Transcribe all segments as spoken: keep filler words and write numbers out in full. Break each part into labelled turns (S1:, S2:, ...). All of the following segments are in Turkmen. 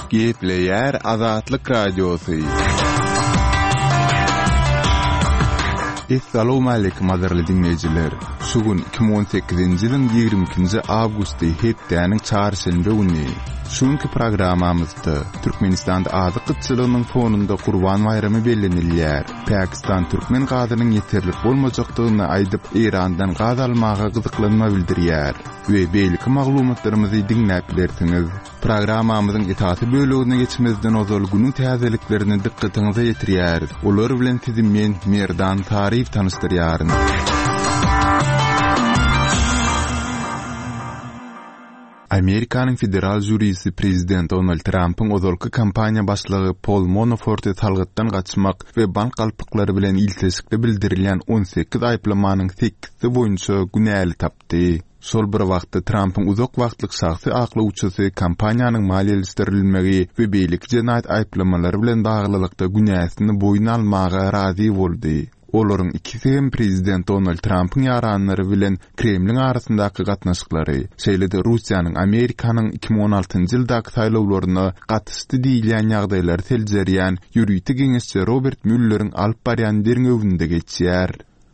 S1: Gepleyer Azatlyk Radiosu. Assalamu alaykum azarly dinleyijiler. Şugun iki bin on sekizinji ýylyň ýigirme ikinji awgusty hepdeniň çarşamba güni. Şuňky programmamyzda Türkmenistanda azyk gıtçylygynyň fonunda Gurban bayramy bellenilýär. Pakistan türkmen gazynyň ýeterlik bolmajakdygyny aýdyp Irandan gaz almaga gyzyklanma bildirýär. We beýleki maglumatlarymyzy dinläp bilersiňiz. Programmamyzyň etaty bölügine geçmezden ozal günüň täzeliklerini dikkatiňize ýetirýär. Olar bilen sizi men Merdan Tarif tanıştırýaryn. Amerikanyň federal jurisi prezident Donald Trump'ın ozalky kampaniýa başlygy Paul Manafort'y talgatdan gaçmak we bank galpyklary bilen iltesikde bildirilýän on sekiz aýplamanyň sekizde boýunça günäli tapdy. Şol bir wagtda Trump'ın uzak wagtlyk şahsy akly uçusy kampaniýanyň maliýeleşdirilmegi we beýlik jenaýat aýplamalary bilen baglylykda günäsini boýuna almaga razy boldy. Olaryň ikisi hem prezident Donald Trump'ın ýaranlary bilen Kremliň arasyndaky gatnaşyklary, şeýle-de Russiýanyň Amerikanyň iki bin on altynjy ýyldaky saýlawlaryna gatysdy diýilýän ýagdaýlary teljerýän ýürüýti geňeşçi Robert Müller'iň alyp barýan derňewinde geçýär.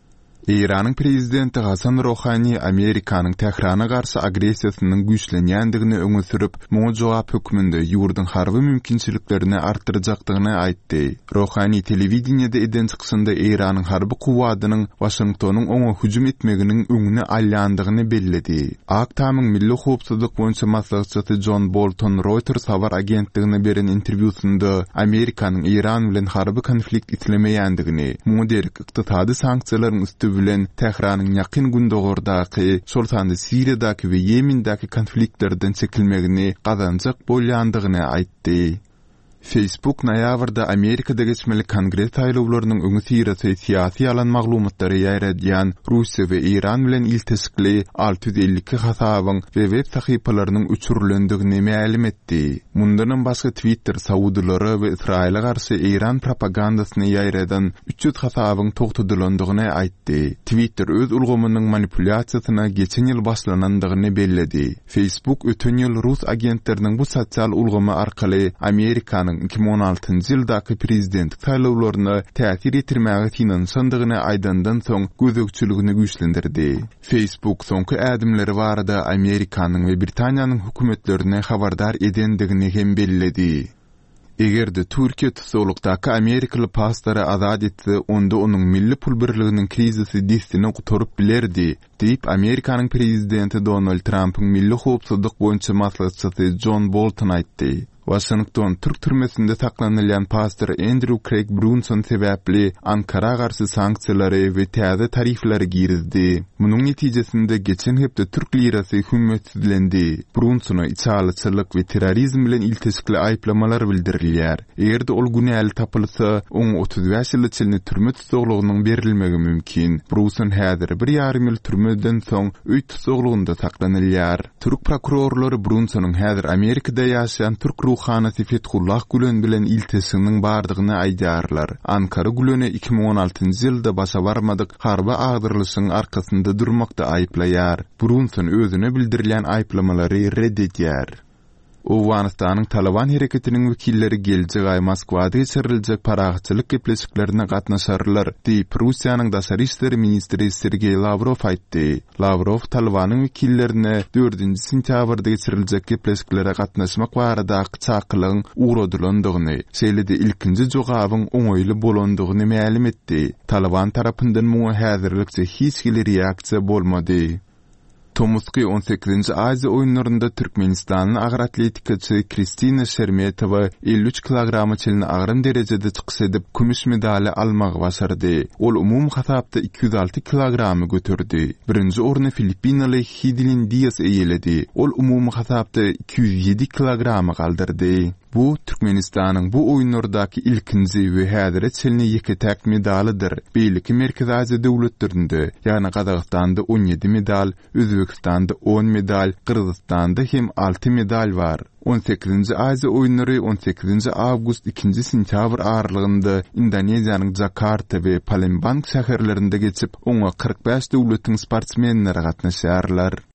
S1: İran'ın prezidenti Hasan Rouhani Amerikanyň Tehrana garşy agresiýasynyň güýçlenýändigini öňe sürüp, muňa jogap hökmünde ýurdun harby mümkinçiliklerini artdyrajakdygyny aýtdy. Rouhani telewizionyada eden çykysynda İran'yň harby kuwadynyň Washingtonyň oňa hüjüm etmeginiň öňüne alýandygyny belledi. Aktamyň milli howpsuzlyk boýunça maslahatçysy John Bolton Reuters habar agentligine beren interwýusynda Amerikanyň İran bilen harby konflikt itlemeýändigini, muňa derek ykdysady sanksiýalaryň üstü bilen Tehranyň ýakyn gündogordaky, şol sanda Siriýadaky we Ýemendaky konfliktlerden çekilmegini gazanjak bolýandygyny aýtdy. Facebook noýabrda Amerikada geçmeli Kongres saýlawlarynyň öňe sirasy syýasy alan maglumatlary ýaýradýan Russiýa we Iran bilen iltesikli alty yüz elli iki hasabyň we web sahypalarynyň uçurulandygyny ma'lum etdi. Mundan başga Twitter sawudylary we Israila garşy Iran propagandasyny ýaýradan üç yüz hasabyň togtudylandygyny aýtdy. Twitter öz ulgamynyň manipulyasiýasyna geçen ýyl başlanandygyny belledi. Facebook ötün ýyl Rus agentleriniň bu sosial ulgamy arkaly Amerikanyň iki bin on altynjy ýyldaky prezidentlik saýlawlaryna täsir etirmäge finansandygyny aýdandan soň gözegçiligini güýçlendirdi. Facebook soňky ädimleri barada Amerikanyň we Britaniýanyň hökümetlerine habardar edendigini hem belledi. Egerde Türkiýe tutulukdaky Amerikaly pastara azad etse, onda onuň milli pul birliginiň krizisi destini guturup bilerdi, diýip Amerikanyň prezidenti Donald Trump'ın milli howpsuzlyk boýunça maslahatçysy John Bolton aýtdy. Washington Türk türmesinde saklanylýan pastor Andrew Craig Brunson sebäpli Ankara garşy sanksiýalary we täze tarifleri girizdi. Munyň netijesinde geçen hepde Türk lirasy hümmetlendi. Brunsona içalyçylyk we terrorizm bilen iltesikli aýplamalar bildirilýär. Egerde ol günäli tapylsa, oň otuz beş ýyl içinde türme tutuklugynyň berilmegi mümkin. Brunson häzir bir ýarym ýyl türmeden soň öý tutuklugynda saklanylýar. Türk prokurorlary Brunsonyň häzir Amerikada ýaşaýan Türk Ruhanati Fethullah Gülen bilen iltesiniň bardygyny aýdarlar. Ankara Gülen'i iki bin on altynjy ýylda başa barmadyk harby agdyrlyşyň arkasynda durmakda aýplaýar. Brunson özüne bildirilýän aýplamalary reddedýär. Owganistanyň Taliban hereketiniň wekilleri geljek aý Moskwada geçiriljek paragatçylyk gepleşiklerine gatnaşarlar, diýip Russiýanyň daşary işleri ministri Sergey Lavrov aýtdy. Lavrov Talibanyň wekillerine dördünji sentýabrda geçiriljek gepleşiklere gatnaşmak baradaky çakylygyň uğradylandygyny, şeýle-de ilkinji jogabyň oňoýly bolandygyny ma'lum etdi. Taliban tarapyndan muňa häzirlikçe hiç bir reaksiýa bolmady. Tomuski on sekizinji Aziýa oýunlarynda Türkmenistanyň agyr atletikaçy Kristina Shermetova elli üç kilogramy çelini agyr derejede çykyş edip kümüş medali almagy başardy. Ol umum hasapda iki yüz alty kilogramy götürdi. Birinji orny Filipinaly Hidilin Diaz eýeledi. Ol umum hasapda iki yüz yedi kilogramy galdyrdy. Bu Türkmenistanyň bu oýunlardaky ilkinji we häzire çelini ýeketäk medalydyr. Beýleki Merkezi Aziýa döwletlerinde, ýani Gazagystanda on ýedi medal, Özbekistanda on medal, Kırgızstanda hem alty medal bar. on sekizinji Aziýa oýunlary on sekizinji awgust ikinji sentýabr aralygynda Indoneziýanyň Jakarta we Palembang şäherlerinde geçip, oňa kırk beş döwletiň sportsmenleri gatnaşýarlar.